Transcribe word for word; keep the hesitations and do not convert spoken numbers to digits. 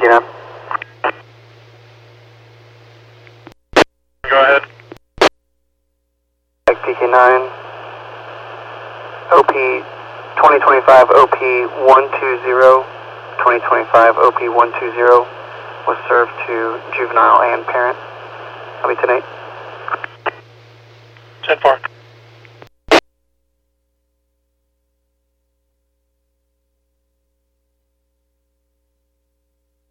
nine. Go ahead. P K nine. O P twenty twenty-five O P one two zero. twenty twenty-five O P one two zero was served to juvenile and parent. I'll be ten eight. ten four.